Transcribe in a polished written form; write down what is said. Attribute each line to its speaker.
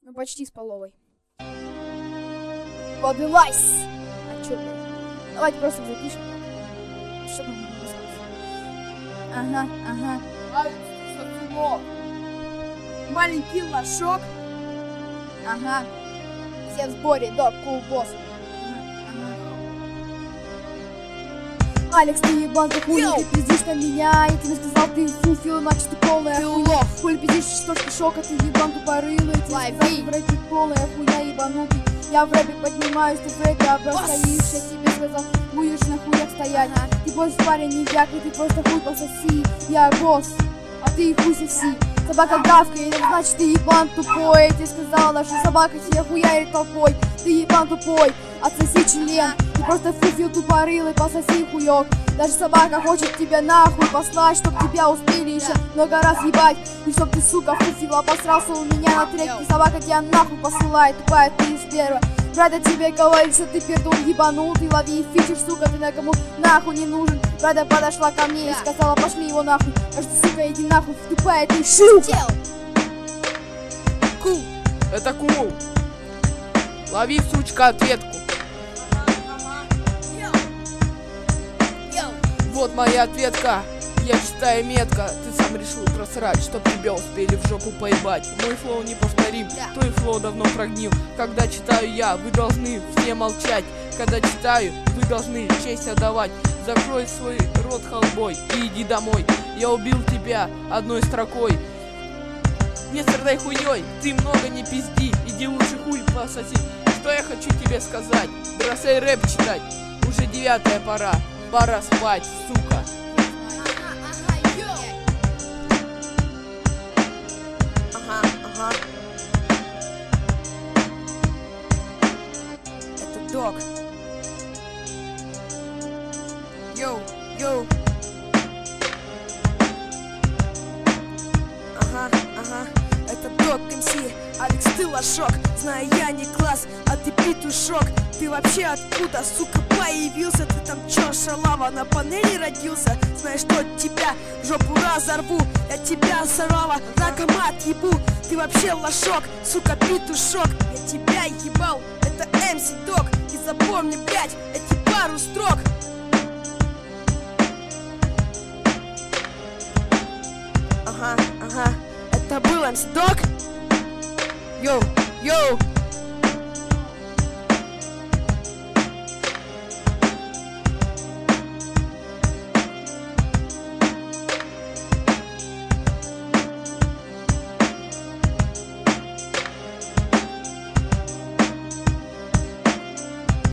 Speaker 1: Ну, почти с половой. Подылась! А чё, блядь? Давайте просто запишем. Что там рассказывать? Ага.
Speaker 2: Маленький лошок.
Speaker 1: Ага. Все в сборе, дог, кул, босс. Алекс, ты ебан, ты хуй, ты пиздишь на меня. Я тебе сказал, ты фуфил, иначе ты полная хуйня. Хуй пиздишь, что ж ты шока, ты ебан тупорылый. Я тебе сказал, ты в рэпе полная хуйня, ебанутый. Я в рэпе поднимаюсь, ты в рэпе обрастаешь. Я тебе сказал, будешь на хуях стоять. Ты босс парень не вякай, ты просто хуй пососи. Я босс, а ты хуй соси. Собака гавкает, значит ты ебан тупой. Я тебе сказала, что собака тебе хуярит толпой. Ты ебан тупой, отсоси член. Ты просто фуфил тупорылый, пососи хуёк. Даже собака хочет тебя нахуй послать, чтоб тебя успели еще много раз ебать. И чтоб ты, сука, фуфил обосрался у меня на треке. Собака тебя нахуй посылает, тупая ты из первого. Брат, я тебе говорит, что ты пердун ебанутый. Лови фичер, сука, ты никому нахуй не нужен. Брата подошла ко мне и сказала, пошли его нахуй. Кажется, сука, иди нахуй, тупая ты шлюха.
Speaker 2: Кул, это кул. Лови, сучка, ответку. Вот моя ответка. Я читаю метко. Ты сам решил просрать, чтоб тебя успели в жопу поебать. Мой флоу неповторим, твой флоу давно прогнил. Когда читаю я, вы должны все молчать. Когда читаю, вы должны честь отдавать. Закрой свой рот халбой и иди домой. Я убил тебя одной строкой. Не страдай хуйней, ты много не пизди. Иди лучше хуй пососи. Что я хочу тебе сказать? Бросай рэп читать. Уже 9-я пора. Пора спать, сука. Ага. Это дог. Йоу. Ага. Это дог МС. Алекс, ты лошок. Знаю, я не класс, а ты петушок. Ты вообще откуда, сука, появился? Ты там чё, шалава, на панели родился? Знаешь, что тебя в жопу разорву. Я тебя сорвала, наркомат ебу. Ты вообще лошок, сука, петушок. Я тебя ебал, это МС Дог. И запомни, блядь, эти пару строк. Ага. Это был МС Дог. Йоу.